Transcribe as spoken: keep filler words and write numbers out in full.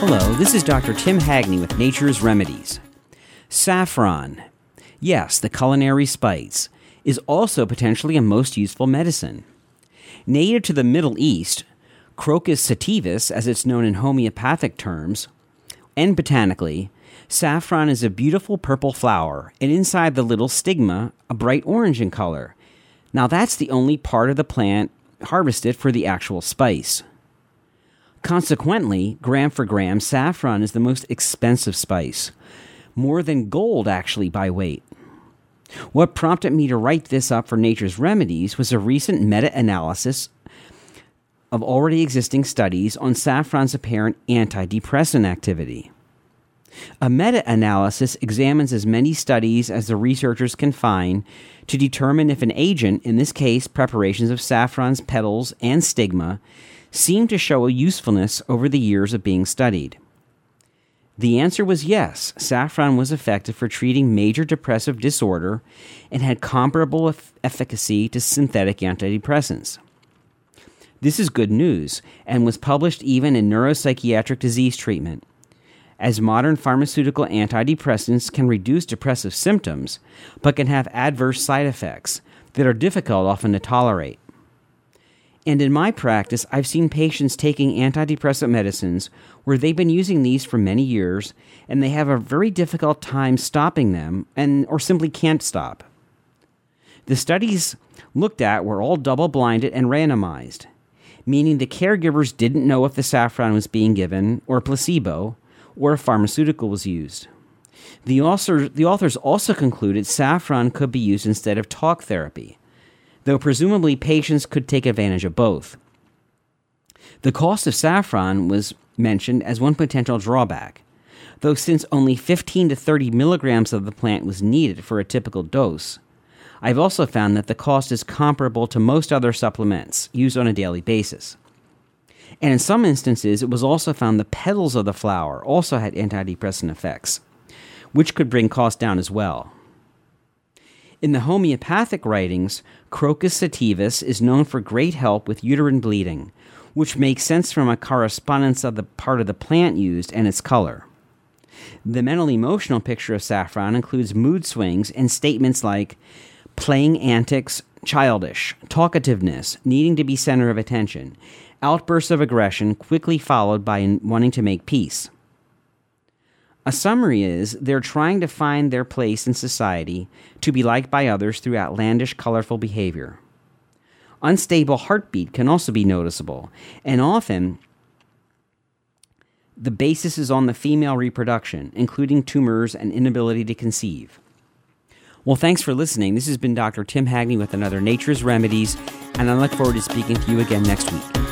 Hello, this is Doctor Tim Hagney with Nature's Remedies. Saffron, yes, the culinary spice, is also potentially a most useful medicine. Native to the Middle East, Crocus sativus, as it's known in homeopathic terms, and botanically, saffron is a beautiful purple flower, and inside the little stigma, a bright orange in color. Now that's the only part of the plant harvested for the actual spice. Consequently, gram for gram, saffron is the most expensive spice. More than gold, actually, by weight. What prompted me to write this up for Nature's Remedies was a recent meta-analysis of already existing studies on saffron's apparent antidepressant activity. A meta-analysis examines as many studies as the researchers can find to determine if an agent, in this case preparations of saffron's petals and stigma, seem to show a usefulness over the years of being studied. The answer was yes, saffron was effective for treating major depressive disorder and had comparable eff- efficacy to synthetic antidepressants. This is good news and was published even in neuropsychiatric disease treatment, as modern pharmaceutical antidepressants can reduce depressive symptoms but can have adverse side effects that are difficult often to tolerate. And in my practice, I've seen patients taking antidepressant medicines where they've been using these for many years and they have a very difficult time stopping them and or simply can't stop. The studies looked at were all double-blinded and randomized, meaning the caregivers didn't know if the saffron was being given or placebo or a pharmaceutical was used. The, author, the authors also concluded saffron could be used instead of talk therapy, though presumably patients could take advantage of both. The cost of saffron was mentioned as one potential drawback, though since only fifteen to thirty milligrams of the plant was needed for a typical dose, I've also found that the cost is comparable to most other supplements used on a daily basis. And in some instances, it was also found the petals of the flower also had antidepressant effects, which could bring costs down as well. In the homeopathic writings, Crocus sativus is known for great help with uterine bleeding, which makes sense from a correspondence of the part of the plant used and its color. The mental-emotional picture of saffron includes mood swings and statements like playing antics, childish, talkativeness, needing to be center of attention, outbursts of aggression quickly followed by wanting to make peace. A summary is they're trying to find their place in society to be liked by others through outlandish, colorful behavior. Unstable heartbeat can also be noticeable, and often the basis is on the female reproduction, including tumors and inability to conceive. Well, thanks for listening. This has been Doctor Tim Hagney with another Nature's Remedies, and I look forward to speaking to you again next week.